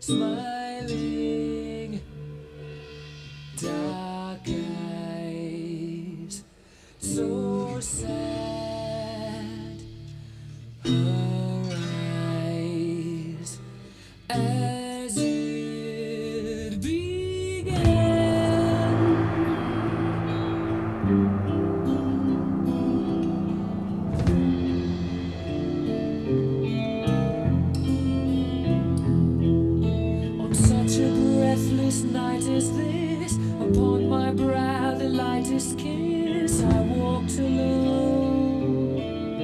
smiling, dark eyes, so sad. Her eyes as it began. On such a breathless night as this, upon my brow the lightest kiss, I walked alone,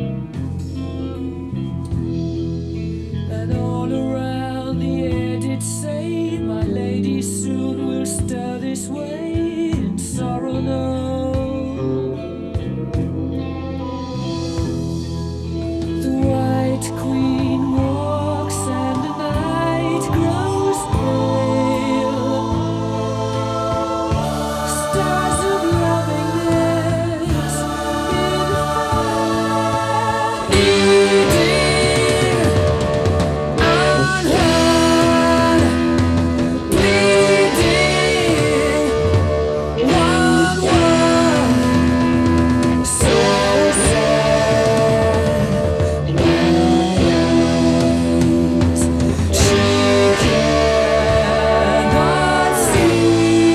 and all around the air did say, my lady soon will stir this way, and sorrow no. The White Queen walks and the night grows pale. Stars of lovingness in fire, bleeding, unheard, bleeding, one word, so sad. She cannot see.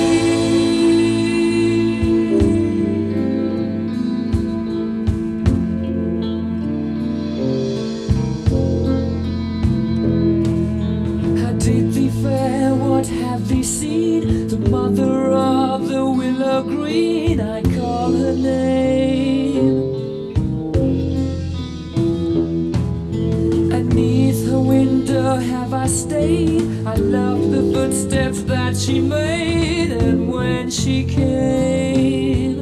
How did thee fare? What have thee seen? The mother of the willow green, I call her name. Beneath her window have I stayed. I loved the footsteps that she made, and when she came,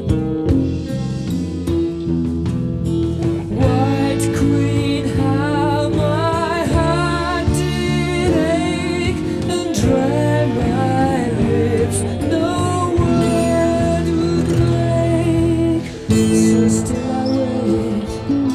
White Queen, how my heart did ache and dry my lips, no word would break, so still I wait.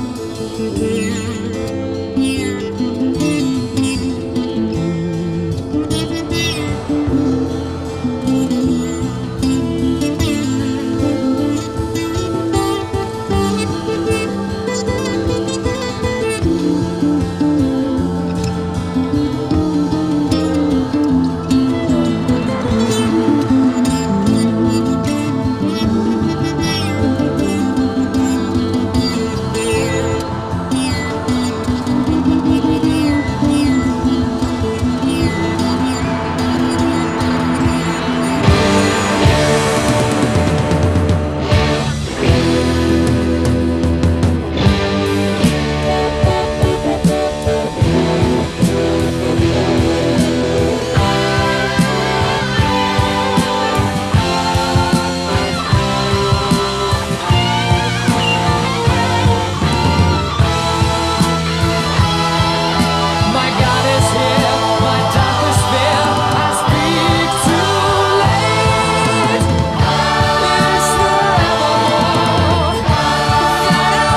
My God is here, my darkest fear, I speak too late. It's forevermore that I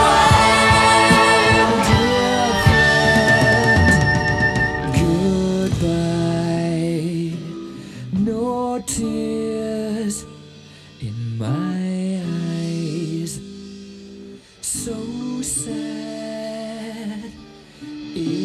wait. Dear friend, goodbye. No tears in my eyes, so sad.